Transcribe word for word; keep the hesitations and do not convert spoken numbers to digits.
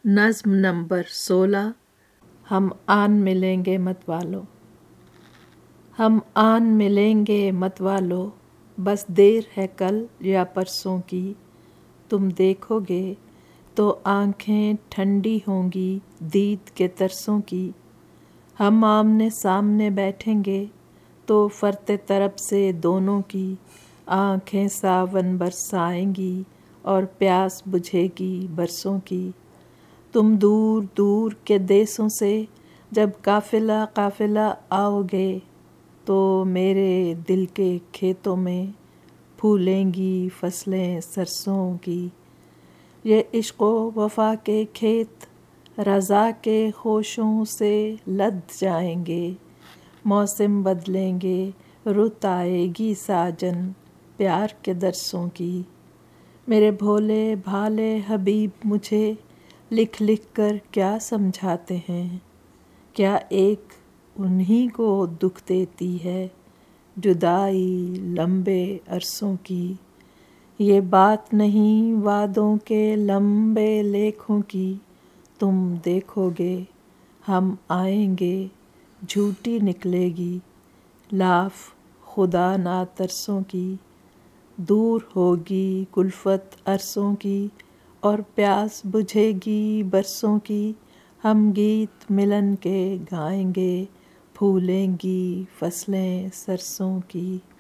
नज़्म नंबर सोलह। हम आन मिलेंगे मत वालो। हम आन मिलेंगे मत वालो, बस देर है कल या परसों की। तुम देखोगे तो आँखें ठंडी होंगी दीद के तरसों की। हम आमने सामने बैठेंगे तो फरते तरफ से दोनों की आँखें सावन बरसाएंगी और प्यास बुझेगी बरसों की। तुम दूर दूर के देशों से जब काफिला काफिला आओगे तो मेरे दिल के खेतों में फूलेंगी फसलें सरसों की। ये इश्क़ो वफ़ा के खेत रज़ा के होशों से लद जाएंगे। मौसम बदलेंगे रुत आएगी साजन प्यार के दरसों की। मेरे भोले भाले हबीब मुझे लिख लिख कर क्या समझाते हैं। क्या एक उन्हीं को दुख देती है जुदाई लंबे अरसों की। ये बात नहीं वादों के लंबे लेखों की। तुम देखोगे हम आएंगे झूठी निकलेगी लाफ खुदा ना तरसों की। दूर होगी कुल्फत अरसों की और प्यास बुझेगी बरसों की। हम गीत मिलन के गाएंगे फूलेंगी फसलें सरसों की।